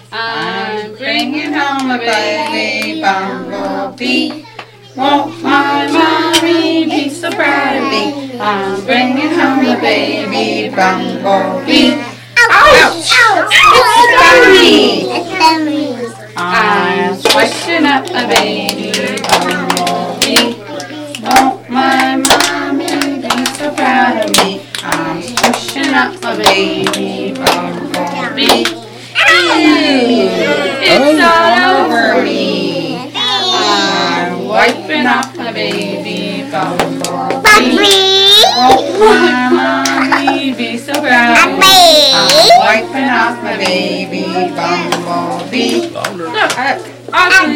I'm bringing home a baby bumblebee. Won't my mommy be so proud of me? I'm bringing home a baby bumblebee. Ouch! It's funny. I'm swishing up a baby bumblebee. Won't my mommy be so proud of me? I'm swishing up a baby bumblebee. It's all over me. I'm wiping off my baby bumblebee. Won't my mommy be so proud of me? I'm wiping off my baby bumblebee. Look,